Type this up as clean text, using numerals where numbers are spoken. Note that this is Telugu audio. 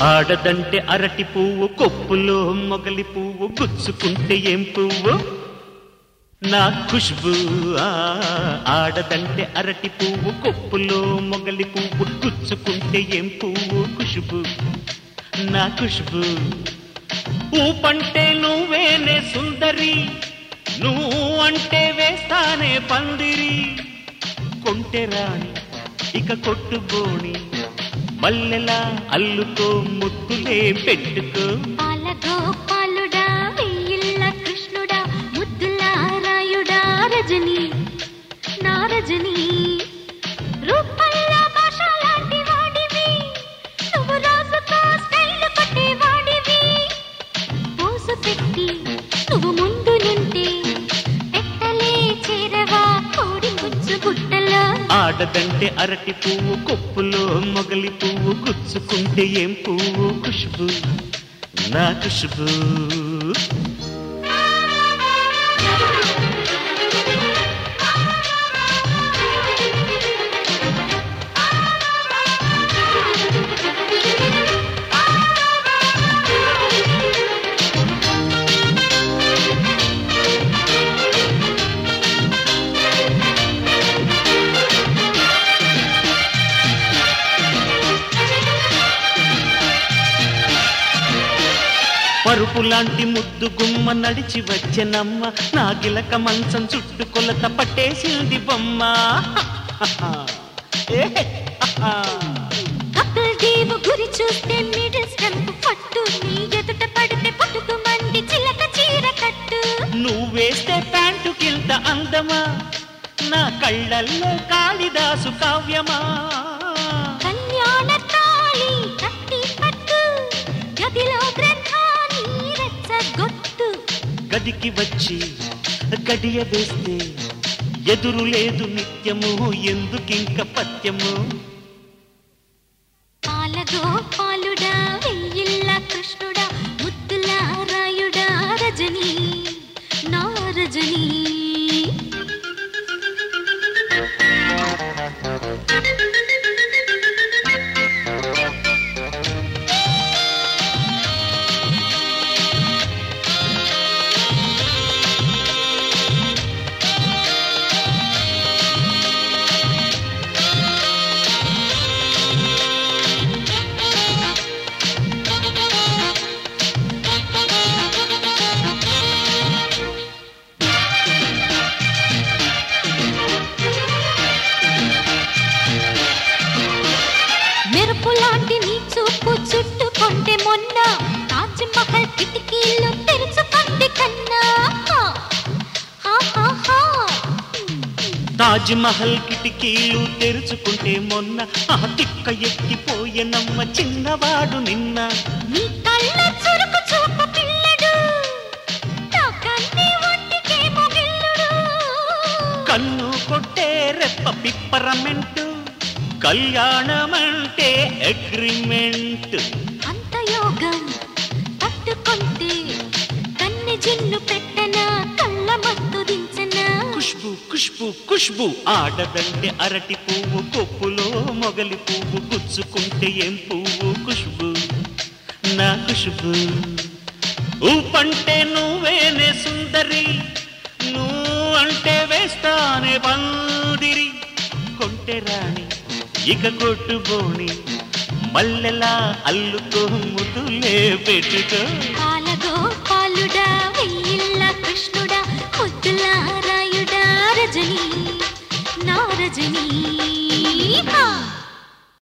ఆడదంటే అరటి పువ్వు కొప్పులో మొగలి పువ్వు గుచ్చుకుంటే ఏం పువ్వు నా ఖుష్బూ ఆడదంటే అరటి పువ్వు కొప్పులో మొగలి పువ్వు గుచ్చుకుంటే ఏం పువ్వు ఖుష్బూ నా ఖుష్బూ ఊపంటే నువ్వేనే సుందరి నువ్వు అంటే వేస్తానే పందిరి కొంటె రాణి ఇక కొట్టుబోణి మల్లెలా అల్లుకో ముద్దులే పెట్టుకో పాలగో పాలుడా వెయ్యిళ్ళ కృష్ణుడా ముద్దులా రాయుడా రజని నా రజని రూపల్లా భాష లాంటి వాడివి నువ్వు రాజుతో స్టైల్ పట్టే వాడివి పోసు పెట్టి నువ్వు ముందు నుండి పెట్టలే చేరవా కోడి ముచ్చు గుట్టలో ఆడదంటే అరటి పువ్వు కొప్పులో మొగలి పువ్వు గుచ్చుకుంటే ఏం పువ్వు ఖుష్బూ నా ఖుష్బూ పరుపు లాంటి ముద్దు గుమ్మ నడిచి వచ్చెనమ్మ నా గిలక మంచం చుట్టు కొలత పట్టేసింది బొమ్మ కపుల్ దేవు గురి చూస్తే మిడిల్ స్టెంప్ పట్టు నీ ఎదుట పడితే పుట్టుకు మండి చిలక చీర కట్టు నువ్వేస్తే ప్యాంటు కింద అందమా నా కళ్ళల్లో కాళిదాసు కావ్యమా కళ్యాణ తాళి కట్టి పట్టు గదిలో గ్రంథాన్ని రెచ్చగొట్టు గదికి వచ్చి గడియ వేస్తే ఎదురు లేదు నిత్యము ఎందుకింక పత్యము పాలగో పాలుడా వెయ్యిళ్ళ కృష్ణుడా ముద్దులా రాయుడా రజని నా రజని మెరుపులాంటి నీ చూపు చుట్టుకుంటే మొన్న తాజ్ మహల్ కిటికీలు తెరుచుకుంది కన్నా తాజ్ మహల్ కిటికీలు తెరుచుకుంటే మొన్న ఆ తిక్క ఎక్కిపోయెనమ్మ చిన్నవాడు నిన్న నీ కళ్ళ చురుకు చూపు పిల్లడు నా కన్ని ఒంటికేమో గిల్లుడు కన్ను కొట్టే రెప్ప పిప్పరమెంటు కళ్యాణమంటే అగ్రిమెంట్ అంత యోగం పట్టుకుంటే కన్నె జిన్ను పెట్టనా కళ్ళ మత్తు దించనా ఖుష్బూ ఖుష్బూ ఖుష్బూ ఆడదంటే అరటి పువ్వు కొప్పులో మొగలి పువ్వు గుచ్చుకుంటే ఏం పువ్వు ఖుష్బూ నా ఖుష్బూ ఊపంటే నువ్వేనే సుందరి నువ్వు అంటే వేస్తానే పందిరి కొంటె రాణి ఇక కొట్టుబోని మల్లెలా అల్లుకో ముద్దులే పెట్టుకో